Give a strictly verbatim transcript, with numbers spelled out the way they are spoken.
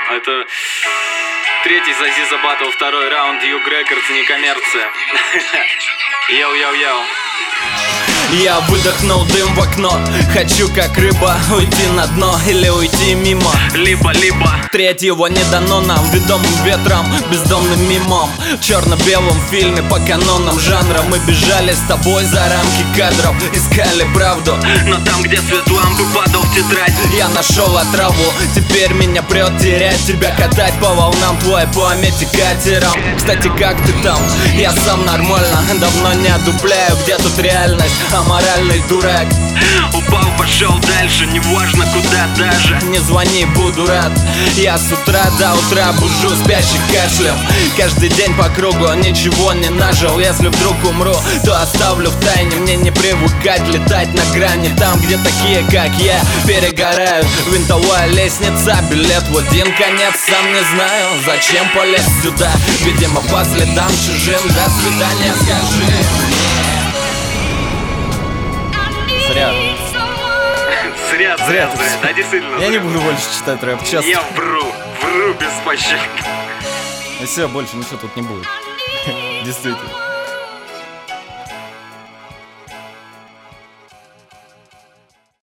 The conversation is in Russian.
Это третий Зазиза Баттл, второй раунд, Юг Рекордс, не коммерция. Йоу-йоу-йоу. Я выдохнул дым в окно. Хочу как рыба уйти на дно или уйти мимо. Либо-либо Третьего не дано нам, ведомым ветром, бездомным мимом. В черно-белом фильме по канонам жанра мы бежали с тобой за рамки кадров, искали правду. Но там, где свет лампы падал в тетрадь, я нашел отраву, теперь меня прет терять. Тебя катать по волнам твоей памяти катером. Кстати, как ты там? Я сам нормально, давно не одупляю, где тут реальность, аморальный дурак. Упал, пошел дальше, неважно куда даже. Не звони, буду рад. Я с утра до утра бужу спящих кашлем. Каждый день по кругу, ничего не нажил. Если вдруг умру, то оставлю в тайне. Мне не привыкать летать на грани. Там, где такие, как я, перегорают. Винтовая лестница, билет в один конец. Сам не знаю, зачем полез сюда. Видимо, по следам чужим. До свидания, скажи. Зря. Зря, зря, Зря ты зря. всё. Да, действительно Я не зря. буду больше читать рэп, честно. Я вру, вру без пощады. И все, больше ничего тут не будет. Действительно.